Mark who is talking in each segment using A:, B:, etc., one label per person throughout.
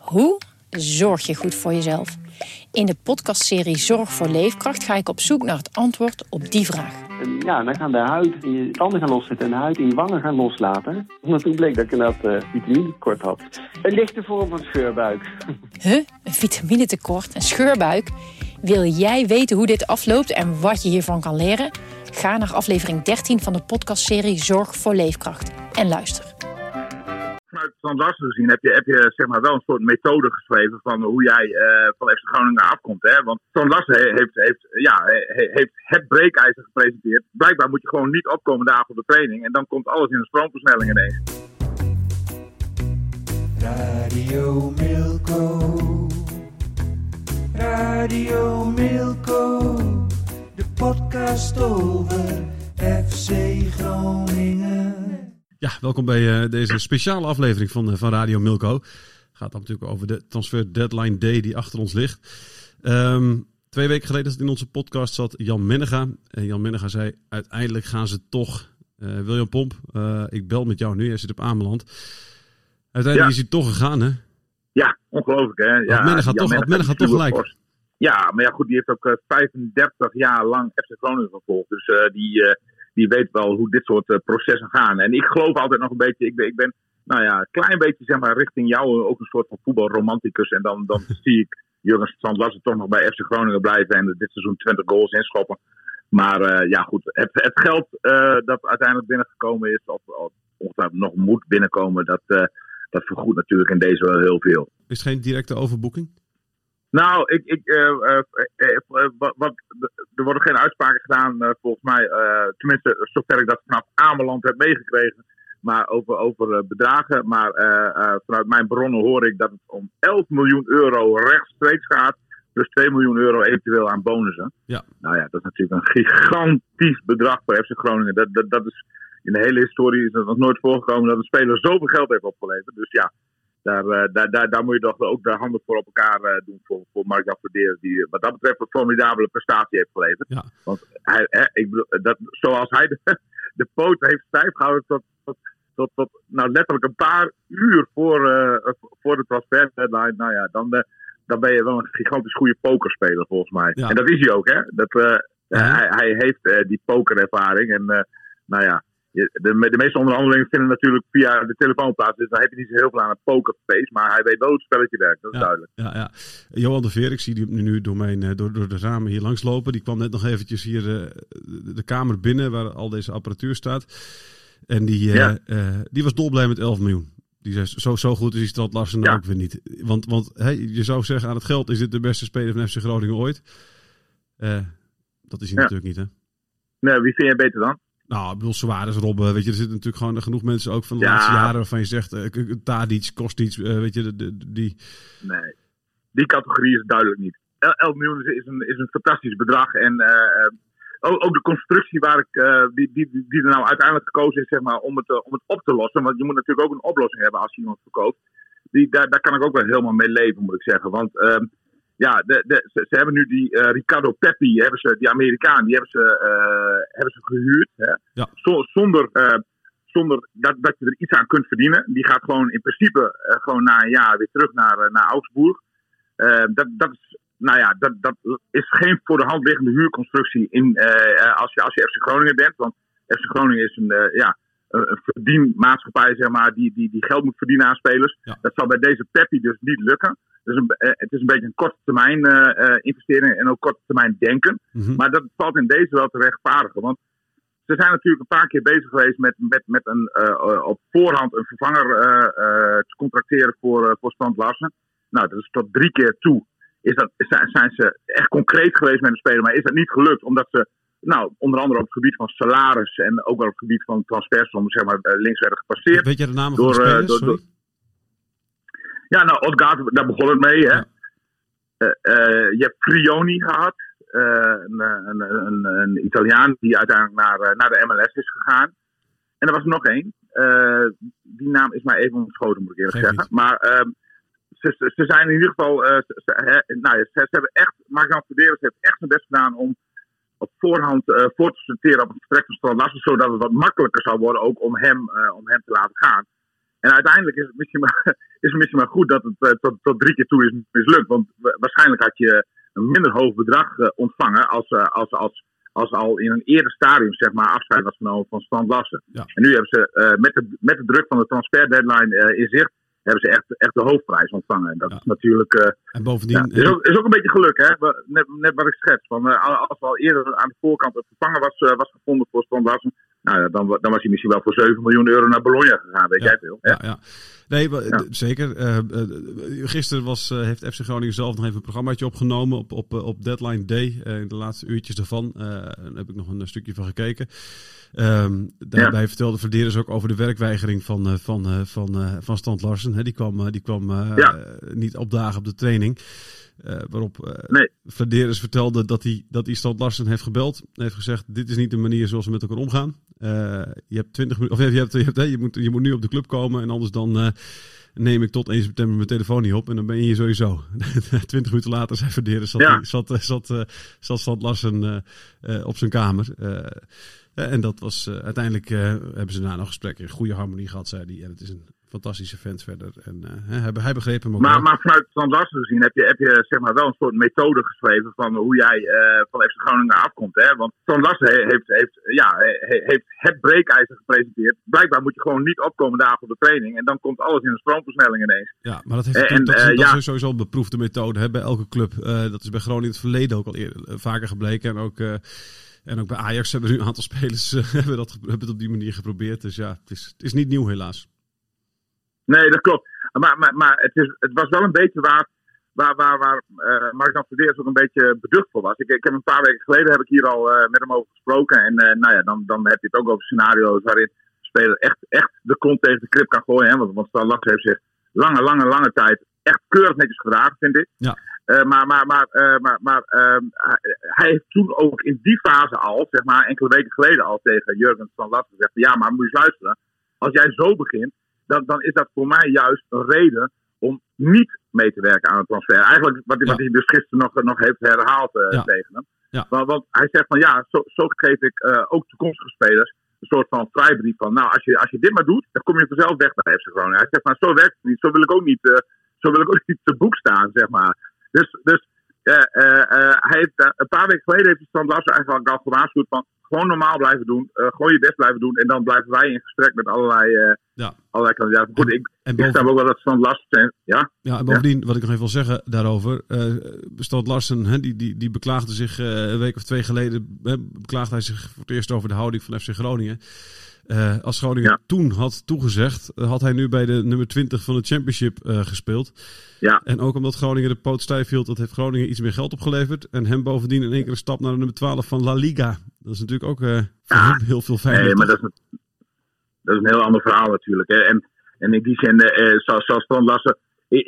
A: Hoe zorg je goed voor jezelf? In de podcastserie Zorg voor Leefkracht ga ik op zoek naar het antwoord op die vraag.
B: Ja, dan gaan de huid in je tanden gaan loszetten en de huid in je wangen gaan loslaten. Omdat toen bleek dat ik inderdaad vitaminetekort had. Een lichte vorm van scheurbuik.
A: Een vitaminetekort, een scheurbuik? Wil jij weten hoe dit afloopt en wat je hiervan kan leren? Ga naar aflevering 13 van de podcastserie Zorg voor Leefkracht en luister.
C: Vanuit Strand Larsen gezien heb je zeg maar wel een soort methode geschreven van hoe jij van FC Groningen afkomt. Hè? Want Strand Larsen heeft het breekijzer gepresenteerd. Blijkbaar moet je gewoon niet opkomen dagen op de training. En dan komt alles in een stroomversnelling ineens.
D: Radio Milko. Radio Milko. De podcast over FC Groningen.
E: Ja, welkom bij deze speciale aflevering van Radio Milko. Het gaat dan natuurlijk over de transfer deadline day die achter ons ligt. 2 weken geleden in onze podcast zat Jan Mennega. En Jan Mennega zei, uiteindelijk gaan ze toch. William Pomp, ik bel met jou nu, jij zit op Ameland. Uiteindelijk is hij toch gegaan, hè? Ja,
C: ongelooflijk, hè? Ja,
E: Mennega toch gelijk.
C: Ja, maar ja, goed, die heeft ook 35 jaar lang FC Groningen gevolgd. Dus die weet wel hoe dit soort processen gaan. En ik geloof altijd nog een beetje, ik ben een klein beetje zeg maar richting jou ook een soort van voetbalromanticus. En dan zie ik Jurgen Strand Larsen toch nog bij FC Groningen blijven en dit seizoen 20 goals inschoppen. Maar goed, het geld dat uiteindelijk binnengekomen is, of ongetwijfeld nog moet binnenkomen, dat vergoedt natuurlijk in deze wel heel veel.
E: Is het geen directe overboeking?
C: Nou, er worden geen uitspraken gedaan, volgens mij. Tenminste, zover ik dat vanaf Ameland heb meegekregen. Maar over bedragen. Maar vanuit mijn bronnen hoor ik dat het om 11 miljoen euro rechtstreeks gaat. Plus 2 miljoen euro eventueel aan bonussen. Ja. Nou ja, dat is natuurlijk een gigantisch bedrag voor FC Groningen. Dat is, in de hele historie is het nog nooit voorgekomen dat een speler zoveel geld heeft opgeleverd. Dus ja. Daar moet je toch ook de handen voor op elkaar doen voor Mark-Jan Verdeer, die wat dat betreft een formidabele prestatie heeft geleverd. Ja. Want zoals hij de poot heeft stijf gehouden tot nou letterlijk een paar uur voor de transfer deadline. Nou ja, dan ben je wel een gigantisch goede pokerspeler volgens mij. Ja. En dat is hij ook, hè? Hij heeft die pokerervaring en de meeste onderhandelingen vinden natuurlijk via de telefoon plaats. Dus dan heb je niet zo heel veel aan het pokerface. Maar hij weet wel hoe het spelletje werkt. Dat is duidelijk.
E: Ja. Johan de Veer, ik zie die nu door de ramen hier langs lopen. Die kwam net nog eventjes hier de kamer binnen waar al deze apparatuur staat. En die was dolblij met 11 miljoen. Die zei, zo goed is die Strand Larsen ook weer niet. Want je zou zeggen aan het geld is dit de beste speler van FC Groningen ooit. Dat is hij natuurlijk niet, hè? Nee, wie vind jij beter dan? Nou, ik bedoel, Suarez, Robben, weet je, er zitten natuurlijk gewoon genoeg mensen ook van de laatste jaren waarvan je zegt, Tadic, Kostic, weet je, die... Nee, die categorie is duidelijk niet. 11 miljoen is een fantastisch bedrag en ook de constructie waar die er nou uiteindelijk gekozen is, zeg maar, om het op te lossen, want je moet natuurlijk ook een oplossing hebben als je iemand verkoopt. Daar kan ik ook wel helemaal mee leven, moet ik zeggen, want... ze hebben nu die Ricardo Pepi, die Amerikaan, die hebben ze gehuurd. Hè? Ja. Zonder dat je er iets aan kunt verdienen. Die gaat gewoon in principe gewoon na een jaar weer terug naar Augsburg. Dat is geen voor de hand liggende huurconstructie als je FC Groningen bent. Want FC Groningen is een verdienmaatschappij, zeg maar, die geld moet verdienen aan spelers. Ja. Dat zal bij deze Pepi dus niet lukken. Dus het is een beetje een korte termijn investering en ook korte termijn denken. Mm-hmm. Maar dat valt in deze wel te rechtvaardigen. Want ze zijn natuurlijk een paar keer bezig geweest met een op voorhand een vervanger te contracteren voor Strand Larsen. Nou, dat is tot 3 keer toe. Zijn ze echt concreet geweest met een speler, maar is dat niet gelukt omdat ze onder andere op het gebied van salaris en ook wel op het gebied van transfersom, zeg maar, links werden gepasseerd. Weet je de namen van de spelers?
C: Odgaard, daar begon het mee. Hè? Ja. Je hebt Frioni gehad. Een Italiaan die uiteindelijk naar de MLS is gegaan. En er was er nog één. Die naam is mij even ontschoten, moet ik eerlijk zeggen. Niet. Maar ze zijn in ieder geval... ze hebben echt... Mark-Jan Verderes heeft echt zijn best gedaan om op voorhand voor te sorteren op het vertrek van Strand Larsen, zodat het wat makkelijker zou worden ook om hem te laten gaan. En uiteindelijk is het misschien maar goed dat het tot 3 keer toe is mislukt. Want waarschijnlijk had je een minder hoog bedrag ontvangen als al in een eerder stadium zeg maar afscheid was genomen van Strand Larsen. Ja. En nu hebben ze met de druk van de transfer deadline in zicht, hebben ze echt de hoofdprijs ontvangen. En dat is natuurlijk...
E: en bovendien...
C: is ook een beetje geluk, hè? Net wat ik schets. Als al eerder aan de voorkant een vervanger was gevonden voor Strand Larsen, nou, dan was hij misschien wel voor 7 miljoen euro naar Bologna gegaan, weet jij veel. Hè?
E: Ja. Nee, zeker. Gisteren heeft FC Groningen zelf nog even een programmaatje opgenomen op Deadline Day. In de laatste uurtjes daarvan. Daar heb ik nog een stukje van gekeken. Daarbij vertelde Verderes ook over de werkweigering van Strand Larsen. Die kwam niet opdagen op de training. Waarop Verderes vertelde dat hij Strand Larsen heeft gebeld. Heeft gezegd, dit is niet de manier zoals we met elkaar omgaan. Je hebt 20 minuten, je moet nu op de club komen en anders dan neem ik tot 1 september mijn telefoon niet op en dan ben je hier sowieso. 20 minuten later zei Verderes, zat Strand Larsen op zijn kamer. En dat was uiteindelijk hebben ze daarna nog gesprekken in goede harmonie gehad, zei hij. En het is een fantastische vent verder. En hij begreep hem ook.
C: Maar vanuit Strand Larsen gezien heb je zeg maar wel een soort methode geschreven van hoe jij van FC Groningen afkomt. Hè? Want Strand Larsen heeft het breekijzer gepresenteerd. Blijkbaar moet je gewoon niet opkomen dagen op de training. En dan komt alles in een stroomversnelling ineens.
E: Ja, maar dat is sowieso een beproefde methode, hè, bij elke club. Dat is bij Groningen in het verleden ook al vaker gebleken. En ook bij Ajax hebben nu een aantal spelers hebben het op die manier geprobeerd. Dus ja, het is niet nieuw helaas.
C: Nee, dat klopt. Maar het was wel een beetje waar Mark-Jan Verderes ook een beetje beducht voor was. Ik heb een paar weken geleden hier al met hem over gesproken. En dan heb je het ook over scenario's waarin de speler echt de kont tegen de krip kan gooien. Hè? Want Strand Larsen heeft zich lange tijd echt keurig netjes gedragen, vind ik. Ja. Hij heeft toen ook in die fase al, zeg maar enkele weken geleden al tegen Jurgen Strand Larsen gezegd, ja, maar moet je luisteren. Als jij zo begint, dan is dat voor mij juist een reden om niet mee te werken aan een transfer. Eigenlijk wat hij dus gisteren nog heeft herhaald tegen hem. Ja. Want hij zegt van zo geef ik ook toekomstige spelers een soort van vrijbrief van, nou, als je dit maar doet, dan kom je vanzelf weg bij FC Groningen. Hij zegt, maar zo werkt het niet. Zo wil ik ook niet te boek staan, zeg maar. Dus hij heeft een paar weken geleden heeft Strand Larsen eigenlijk al gewaarschuwd van gewoon normaal blijven doen, gewoon je best blijven doen en dan blijven wij in gesprek met allerlei kandidaten. Goed, ik sta ook wel dat Strand Larsen... Ja,
E: en bovendien, wat ik nog even wil zeggen daarover, Strand Larsen, die beklaagde zich een week of 2 geleden, beklaagde hij zich voor het eerst over de houding van FC Groningen. Als Groningen toen had toegezegd, had hij nu bij de nummer 20 van de Championship gespeeld. Ja. En ook omdat Groningen de poot stijf hield, dat heeft Groningen iets meer geld opgeleverd. En hem bovendien in één keer een stap naar de nummer 12 van La Liga. Dat is natuurlijk ook voor hem heel veel fijner.
C: Nee, maar dat is een heel ander verhaal natuurlijk. Hè. En in die zin, zoals Strand Larsen...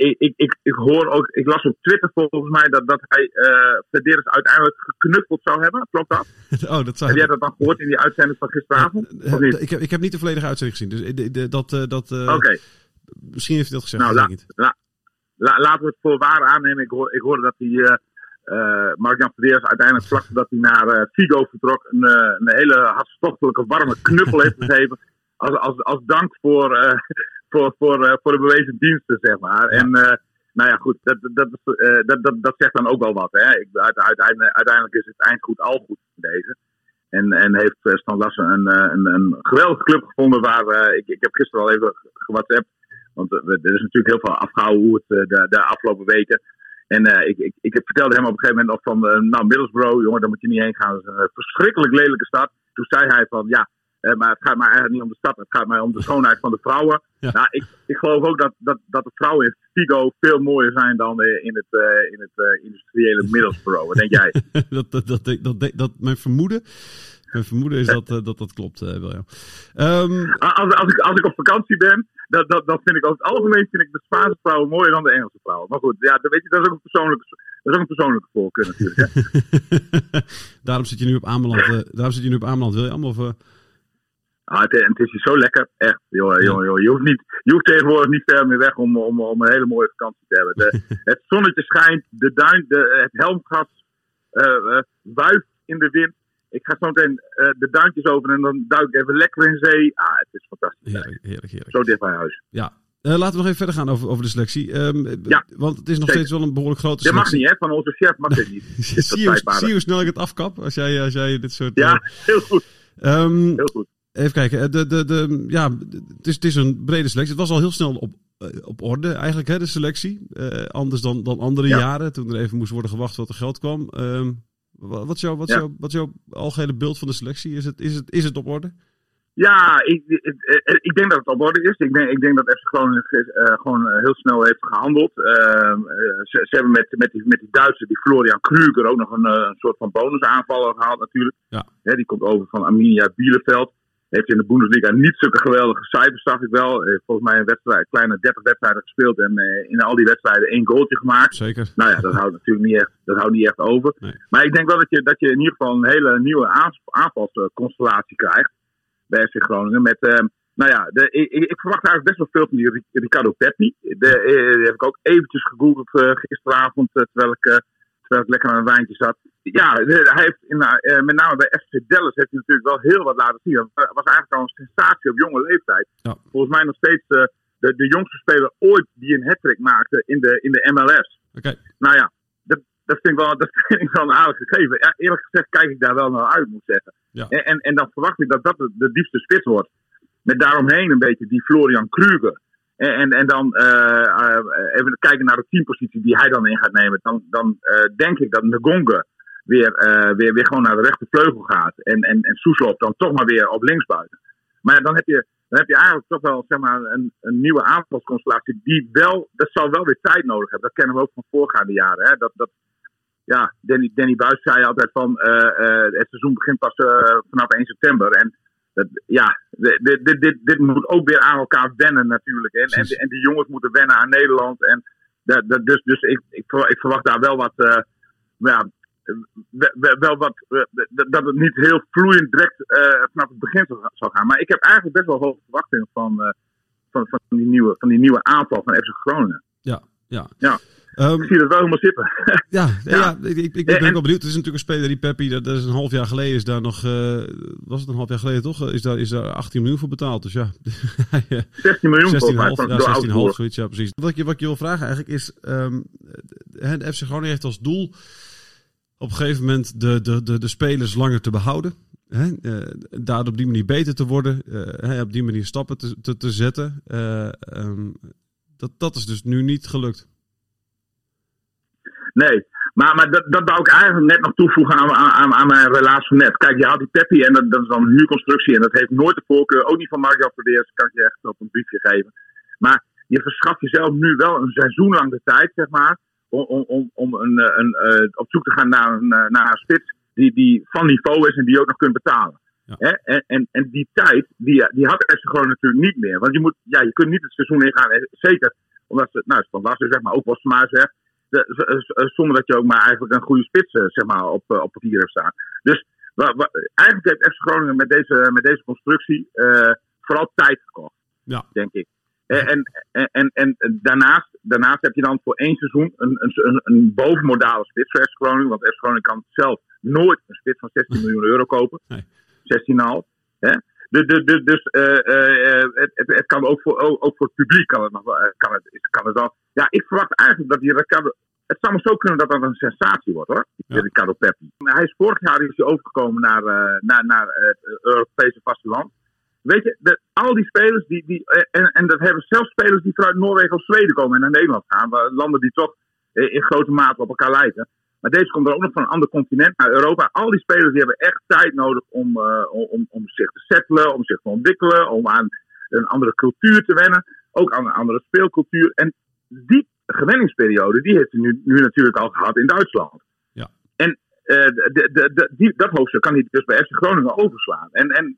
C: Ik las op Twitter volgens mij dat hij Verderes uiteindelijk geknuffeld zou hebben. Klopt dat? Heb jij dat dan gehoord in die uitzending van gisteravond?
E: Ik heb niet de volledige uitzending gezien. Dus
C: Oké.
E: Misschien heeft hij dat gezegd.
C: Nou, laten we het voor waar aannemen. Ik hoorde dat hij Mark-Jan Verderes uiteindelijk vlak voordat hij naar Vigo vertrok een hele hartstochtelijke warme knuffel heeft gegeven. Als dank voor de bewezen diensten, zeg maar. Ja. En nou ja, goed, dat zegt dan ook wel wat. Hè? Uiteindelijk is het eind goed al goed in deze. En heeft Strand Larsen een geweldige club gevonden waar ik heb gisteren al even gewhatsappt. Want er is natuurlijk heel veel afgehouden hoe het de afgelopen weken. En ik vertelde hem op een gegeven moment al van Middlesbrough, jongen, daar moet je niet heen gaan. Dat is een verschrikkelijk lelijke stad. Toen zei hij van maar het gaat mij eigenlijk niet om de stad, het gaat mij om de schoonheid van de vrouwen. Ja. Nou, ik geloof ook dat de vrouwen in Vigo veel mooier zijn dan in het industriële Middlesbrough. Wat denk jij?
E: dat mijn vermoeden is dat klopt, William.
C: Als ik op vakantie ben, dan vind ik over het algemeen de Spaanse vrouwen mooier dan de Engelse vrouwen. Maar goed, ja, weet je, dat is ook een persoonlijke voorkeur natuurlijk. Hè?
E: Daarom zit je nu op Ameland, William? Of...
C: Het is hier zo lekker, echt. Joh. Je hoeft tegenwoordig niet ver meer weg om een hele mooie vakantie te hebben. Het zonnetje schijnt, de duin, het helmgas wuift in de wind. Ik ga zo meteen de duintjes over en dan duik ik even lekker in zee. Het is fantastisch.
E: Heerlijk.
C: Zo dicht bij huis.
E: Ja. Laten we nog even verder gaan over de selectie. Want het is nog steeds wel een behoorlijk grote
C: selectie. Dat mag niet, hè? Van onze chef mag dit niet.
E: Zie je hoe snel ik het afkap? Als jij dit soort...
C: Ja, heel goed. Heel goed.
E: Even kijken. Het is een brede selectie. Het was al heel snel op orde eigenlijk, hè, de selectie. Anders dan andere jaren. Toen er even moest worden gewacht wat er geld kwam. Wat is jouw algehele beeld van de selectie? Is het op orde?
C: Ja, ik denk dat het op orde is. Ik denk dat FC Groningen gewoon heel snel heeft gehandeld. Ze hebben met die Duitser, die Florian Krüger, ook nog een soort van bonusaanvaller gehaald natuurlijk. Ja. Die komt over van Arminia Bielefeld. Heeft in de Bundesliga niet zulke geweldige cijfers, zag ik wel. Heeft volgens mij een kleine 30 wedstrijden gespeeld en in al die wedstrijden 1 goaltje gemaakt.
E: Zeker.
C: Nou ja, dat houdt natuurlijk niet echt over. Nee. Maar ik denk wel dat je in ieder geval een hele nieuwe aanvalsconstellatie krijgt bij FC Groningen. Ik verwacht eigenlijk best wel veel van die Ricardo Pepi. Die heb ik ook eventjes gegoogeld gisteravond, terwijl ik lekker aan een wijntje zat. Ja, hij heeft met name bij FC Dallas heeft hij natuurlijk wel heel wat laten zien. Dat was eigenlijk al een sensatie op jonge leeftijd. Ja. Volgens mij nog steeds de jongste speler ooit die een hat-trick maakte in de MLS.
E: Okay.
C: Nou ja, dat vind ik wel een aardig gegeven. Ja, eerlijk gezegd kijk ik daar wel naar uit, moet ik zeggen. Ja. En dan verwacht ik dat de diepste spits wordt. Met daaromheen een beetje die Florian Krüger. En dan even kijken naar de teampositie die hij dan in gaat nemen. Dan denk ik dat Ngonga weer gewoon naar de rechtervleugel gaat. En Soeslof dan toch maar weer op linksbuiten. Maar dan heb je eigenlijk toch wel zeg maar, een nieuwe aanvalsconstellatie. Dat zal wel weer tijd nodig hebben. Dat kennen we ook van voorgaande jaren. Hè? Danny Buijs zei altijd van het seizoen begint pas vanaf 1 september. En dit moet ook weer aan elkaar wennen natuurlijk. En die jongens moeten wennen aan Nederland. En dus ik verwacht daar wel wat... dat het niet heel vloeiend direct vanaf het begin zal gaan. Maar ik heb eigenlijk best wel hoge verwachtingen van die nieuwe aanval van FC Groningen. Ja. Ik zie dat wel helemaal zitten.
E: Ik ben ook wel benieuwd. Het is natuurlijk een speler die Pepi, dat is een half jaar geleden, is daar nog, was het een half jaar geleden toch? Is daar 18 miljoen voor betaald. Dus ja.
C: 16 miljoen
E: 16,5, zoiets, ja precies. Wat ik je wil vragen eigenlijk is, de FC Groningen heeft als doel op een gegeven moment de spelers langer te behouden. Daar op die manier beter te worden. Op die manier stappen te zetten. Dat is dus nu niet gelukt.
C: Nee, maar dat wou ik eigenlijk net nog toevoegen aan mijn relatie van net. Kijk, je had die Pepi en dat is dan een huurconstructie en dat heeft nooit de voorkeur. Ook niet van Mark-Jan Verdeers, kan ik je echt op een briefje geven. Maar je verschaft jezelf nu wel een seizoen lang de tijd, zeg maar, om op zoek te gaan naar een spits die van niveau is en die je ook nog kunt betalen. Ja. En die tijd, die had FC Groningen natuurlijk niet meer. Want je kunt niet het seizoen ingaan, zeker omdat het van Lassen, zeg maar, ook Postema zegt, zonder dat je ook maar eigenlijk een goede spits zeg maar, op papier hebt staan. Dus eigenlijk heeft FC Groningen met deze constructie vooral tijd gekocht, denk ik. En daarnaast heb je dan voor 1 seizoen een bovenmodale spits voor FC Groningen. Want FC Groningen kan zelf nooit een spits van 16 miljoen euro kopen. Nee. 16,5. Hè? Dus het kan ook voor het publiek kan het wel. Ja, ik verwacht eigenlijk dat die Ricardo... Het zou maar zo kunnen dat dat een sensatie wordt, hoor. Ja. Ricardo Pepi. Hij is vorig jaar overgekomen naar het Europese vasteland. Weet je, al die spelers en dat hebben zelfs spelers die vanuit Noorwegen of Zweden komen en naar Nederland gaan. Landen die toch in grote mate op elkaar lijken. Maar deze komt er ook nog van een ander continent, naar Europa. Al die spelers die hebben echt tijd nodig om zich te settelen, om zich te ontwikkelen, om aan een andere cultuur te wennen. Ook aan een andere speelcultuur. En die gewenningsperiode, die heeft hij nu natuurlijk al gehad in Duitsland. Ja. En dat hoofdstuk kan hij dus bij FC Groningen overslaan.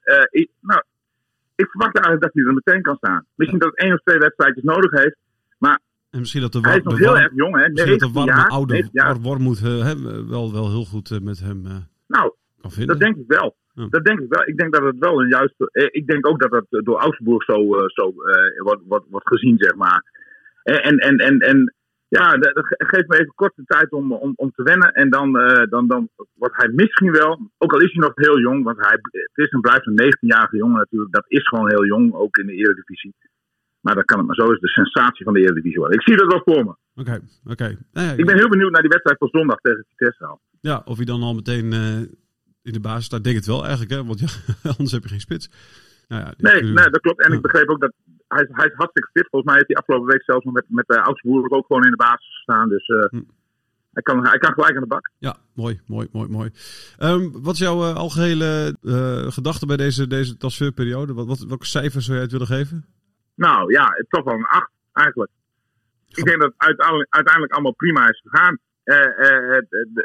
C: Ik verwacht eigenlijk dat hij er meteen kan staan. Misschien dat het 1 of 2 wedstrijdjes nodig heeft, maar
E: en misschien dat
C: hij is nog heel erg jong, hè?
E: Misschien dat de warme oude Wormoed wel heel goed met hem kan vinden.
C: Dat denk ik wel. Ja. Dat denk ik wel. Ik denk dat het wel een juiste... Ik denk ook dat het door Augsburg zo wordt gezien, zeg maar. En Ja, geef me even korte tijd om te wennen. En dan wordt hij misschien wel, ook al is hij nog heel jong, want het is en blijft een 19-jarige jongen natuurlijk. Dat is gewoon heel jong, ook in de Eredivisie. Maar dan kan het maar zo eens de sensatie van de Eredivisie worden. Ik zie dat wel voor me.
E: Oké. Nou ja,
C: ik ben heel benieuwd naar die wedstrijd van zondag tegen Vitesse.
E: Ja, of hij dan al meteen in de basis staat. Denk het wel eigenlijk, hè? Want ja, anders heb je geen spits. Nou ja,
C: nee, dat klopt. En ik begreep ook dat hij is hartstikke fit. Volgens mij heeft hij afgelopen week zelfs nog met Augsburg ook gewoon in de basis gestaan. Dus hij kan gelijk aan de bak.
E: Ja, mooi. Wat is jouw algehele gedachte bij deze transferperiode? Welke cijfers zou jij het willen geven?
C: Nou ja, toch wel een 8 eigenlijk. Ik denk dat het uiteindelijk allemaal prima is gegaan. Er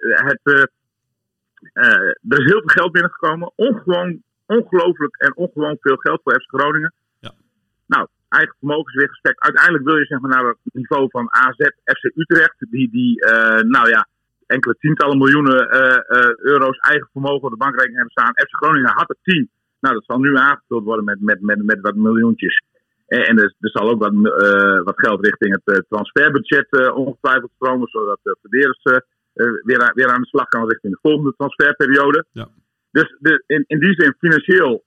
C: is heel veel geld binnengekomen. Ongelooflijk en ongewoon veel geld voor FC Groningen.
E: Ja.
C: Nou, eigen vermogen is weer gestekt. Uiteindelijk wil je zeg maar naar het niveau van AZ, FC Utrecht. Die enkele tientallen miljoenen euro's eigen vermogen op de bankrekening hebben staan. FC Groningen had er 10. Nou, dat zal nu aangevuld worden met wat miljoentjes. En er zal ook wat geld richting het transferbudget ongetwijfeld stromen. Zodat de verdedigers weer aan de slag gaan richting de volgende transferperiode.
E: Ja.
C: Dus in die zin, financieel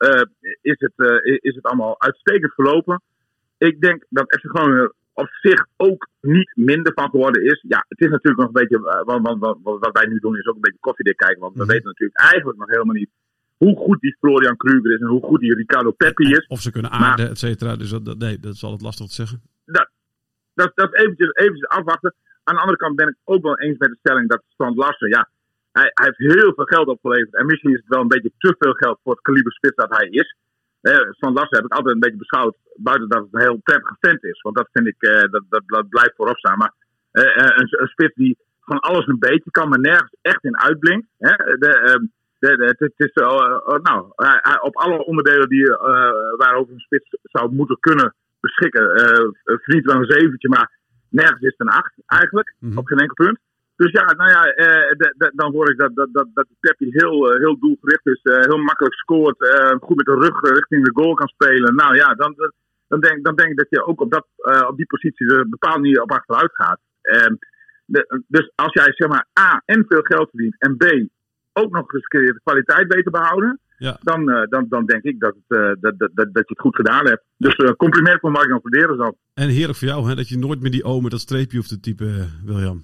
C: is het allemaal uitstekend verlopen. Ik denk dat FC Groningen op zich ook niet minder van geworden is. Ja, het is natuurlijk nog een beetje, wat wij nu doen is ook een beetje koffiedik kijken. Want we weten natuurlijk eigenlijk nog helemaal niet hoe goed die Florian Kruger is en hoe goed die Ricardo Pepi is.
E: Of ze kunnen aarden, et cetera. Dus dat is altijd lastig te zeggen.
C: Dat is eventjes afwachten. Aan de andere kant ben ik ook wel eens met de stelling dat Strand Larsen, ja, hij heeft heel veel geld opgeleverd. En misschien is het wel een beetje te veel geld voor het kaliber spits dat hij is. Strand Larsen heb ik altijd een beetje beschouwd, buiten dat het een heel prettige vent is. Want dat vind ik, dat blijft voorop staan. Maar een spits die van alles een beetje kan, maar nergens echt in uitblinkt. Het is op alle onderdelen waarover een spits zou moeten kunnen beschikken, verdient wel een 7'tje, maar nergens is het een 8 eigenlijk, op geen enkel punt. Dus ja, dan hoor ik dat Pepi heel doelgericht is, heel makkelijk scoort, goed met de rug richting de goal kan spelen. Nou ja, dan denk ik dat je ook op die positie er bepaald niet op achteruit gaat. Dus als jij zeg maar A, en veel geld verdient en B, ook nog eens een keer de kwaliteit weet te behouden, ja, dan denk ik dat je het goed gedaan hebt. Dus compliment voor Mark-Jan Verderes dan.
E: En heerlijk voor jou, hè, dat je nooit meer die O met dat streepje hoeft te typen, William.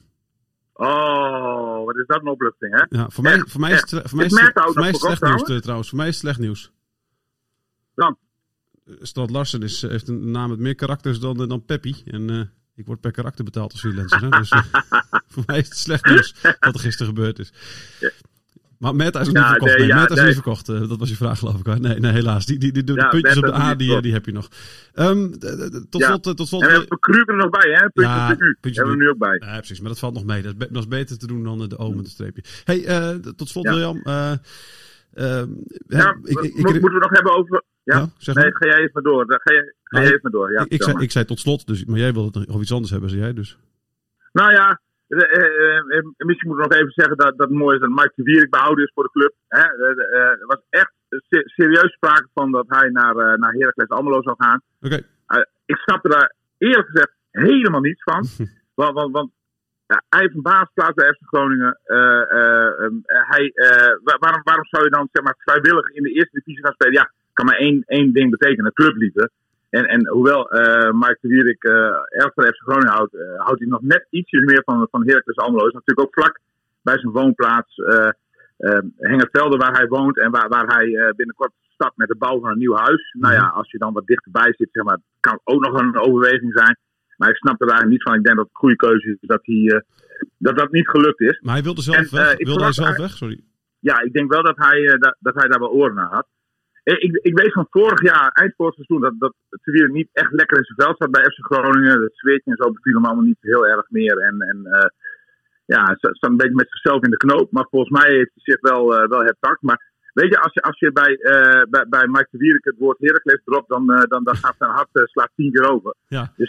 C: Oh, wat is dat een opluchting, hè?
E: Ja, voor mij is het slecht nieuws trouwens. Voor mij is het slecht nieuws.
C: Dan?
E: Strand Larsen heeft een naam met meer karakters dan Pepi. En ik word per karakter betaald als freelancer. Hè? Dus voor mij is het slecht nieuws wat er gisteren gebeurd is. Ja. Maar Meta is niet verkocht. Niet verkocht. Dat was je vraag, geloof ik. Nee, helaas. Die puntjes op de A, die heb je nog. Tot slot.
C: En we hebben Kruger er nog bij, hè? Puntjes hebben we nu ook bij.
E: Ja, precies. Maar dat valt nog mee. Dat is beter te doen dan de O met een streepje. Hey, tot slot, William.
C: Moeten we nog hebben over... Ja? Zeg maar. Nee, ga jij even maar door. Ga jij even maar door. Ja,
E: ik zei tot slot, dus, maar jij wilde het over iets anders hebben, zei jij dus.
C: Nou ja, misschien moet ik nog even zeggen dat het mooi is dat Mike de Wierik behouden is voor de club. Er was echt serieus sprake van dat hij naar Heracles Almelo zou gaan.
E: Okay.
C: Ik snapte daar eerlijk gezegd helemaal niets van. want hij heeft een basisplaats bij FC Groningen. Waarom zou je dan zeg maar, vrijwillig in de eerste divisie gaan spelen? Ja, kan maar één ding betekenen, clubliefde. En hoewel Mike de Wierik erg van FC Groningen houdt hij nog net ietsjes meer van Heracles Almelo. Is natuurlijk ook vlak bij zijn woonplaats Hengelvelde waar hij woont en waar hij binnenkort start met de bouw van een nieuw huis. Nou ja, als je dan wat dichterbij zit, zeg maar, kan ook nog een overweging zijn. Maar ik snap er eigenlijk niet van. Ik denk dat het een goede keuze is dat niet gelukt is.
E: Maar hij wilde zelf weg? Wilde hij zelf weg? Sorry.
C: Ja, ik denk wel dat hij daar wel oren naar had. Ik weet van vorig jaar, eind vorig seizoen, dat de Wierik niet echt lekker in zijn veld zat bij FC Groningen. Het zweetje en zo beviel hem allemaal niet heel erg meer. Hij zat een beetje met zichzelf in de knoop. Maar volgens mij heeft hij zich wel herpakt. Maar weet je, als je bij Mike de Wierik het woord Heracles dropt, dan gaat zijn hart slaat 10 keer over.
E: Ja.
C: Dus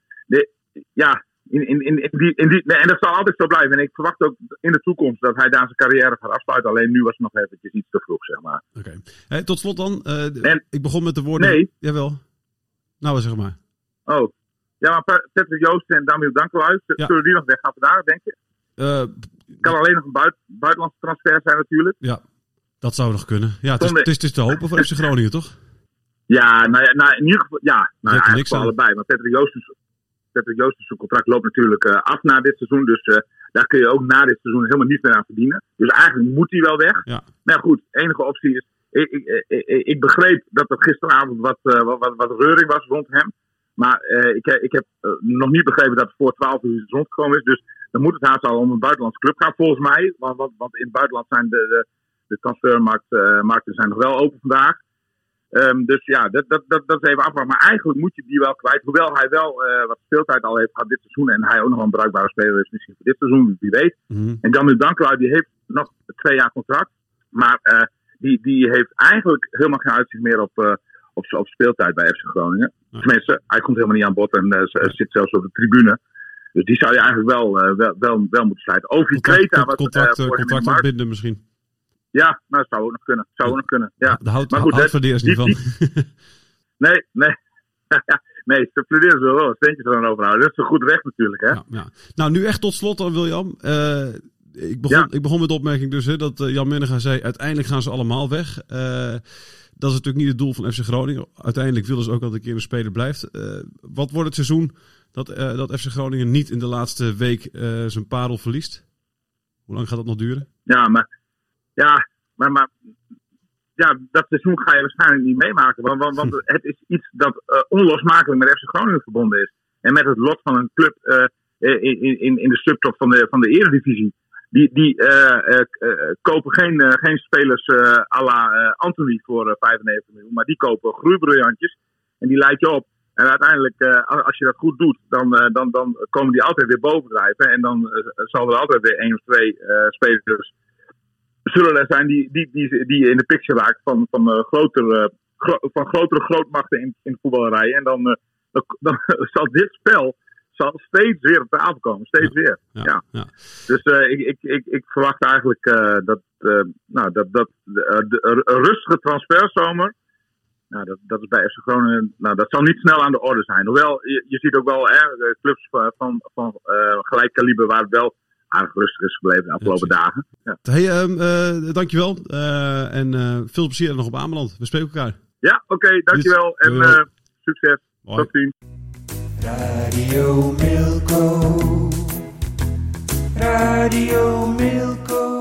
C: en dat zal altijd zo blijven. En ik verwacht ook in de toekomst dat hij daar zijn carrière gaat afsluiten. Alleen nu was het nog eventjes iets te vroeg, zeg maar.
E: Oké. Hey, tot slot dan. Ik begon met de woorden...
C: Nee.
E: Jawel. Nou, zeg maar.
C: Oh. Ja, maar Patrick Joosten en Damian Dankelhuis, zullen die nog weggaan vandaag, denk je? Kan alleen nog een buitenlandse transfer zijn natuurlijk.
E: Ja, dat zou nog kunnen. Ja, het is te hopen voor FC Groningen, toch?
C: Ja, in ieder geval, eigenlijk voor
E: aan.
C: allebei. Maar Patrick Joosten zijn contract loopt natuurlijk af na dit seizoen. Dus daar kun je ook na dit seizoen helemaal niet meer aan verdienen. Dus eigenlijk moet hij wel weg.
E: Ja.
C: Maar ja, goed, enige optie is... Ik begreep dat er gisteravond wat reuring was rond hem. Maar ik heb nog niet begrepen dat het voor 12 uur rondgekomen is. Dus dan moet het haast al om een buitenlandse club gaan, volgens mij. Want in het buitenland zijn de transfermarkten zijn nog wel open vandaag. Dus ja, dat is even afwachten. Maar eigenlijk moet je die wel kwijt. Hoewel hij wel wat speeltijd al heeft gehad dit seizoen. En hij ook nog een bruikbare speler is misschien voor dit seizoen, wie weet. Mm-hmm. En Damian Dankelui, die heeft nog 2 jaar contract. Maar die heeft eigenlijk helemaal geen uitzicht meer op speeltijd bij FC Groningen. Ja. Tenminste, hij komt helemaal niet aan bod en zit zelfs op de tribune. Dus die zou je eigenlijk wel moeten sluiten. Over Kreta was
E: contract ontbinden misschien.
C: Ja, nou, dat zou ook nog kunnen. Ja.
E: De houtverdeers niet van.
C: Nee. Nee, ze plederen ze wel. Steentjes er dan overhouden. Dat is een goed recht natuurlijk, hè?
E: Ja. Nou, nu echt tot slot dan, William. Ik begon met de opmerking dus, dat Jan Mennega zei, uiteindelijk gaan ze allemaal weg. Dat is natuurlijk niet het doel van FC Groningen. Uiteindelijk willen ze ook dat een keer een speler blijft. Wat wordt het seizoen dat FC Groningen niet in de laatste week zijn parel verliest? Hoe lang gaat dat nog duren? Maar dat seizoen ga je waarschijnlijk niet meemaken. Want het is iets dat onlosmakelijk met FC Groningen verbonden is. En met het lot van een club in de subtop van de Eredivisie. Die kopen geen spelers à la Anthony voor 95 miljoen. Maar die kopen groeibriljantjes. En die leid je op. En uiteindelijk, als je dat goed doet, dan komen die altijd weer bovendrijven. En dan zal er altijd weer 1 of 2 spelers zullen er zijn die in de picture raken van grotere grootmachten in de voetballerij. En dan zal dit spel steeds weer op tafel komen. Steeds weer. Ja. Dus ik verwacht eigenlijk dat een rustige transferzomer. Nou, dat is bij FC Groningen. Nou, dat zal niet snel aan de orde zijn. Hoewel, je ziet ook wel clubs van gelijk kaliber waar het wel aardig rustig is gebleven de afgelopen dagen. Ja. Hey, dankjewel. En veel plezier nog op Ameland. We spreken elkaar.
C: Ja, oké, dankjewel. En succes. Tot ziens.
D: Radio Milko. Radio Milko.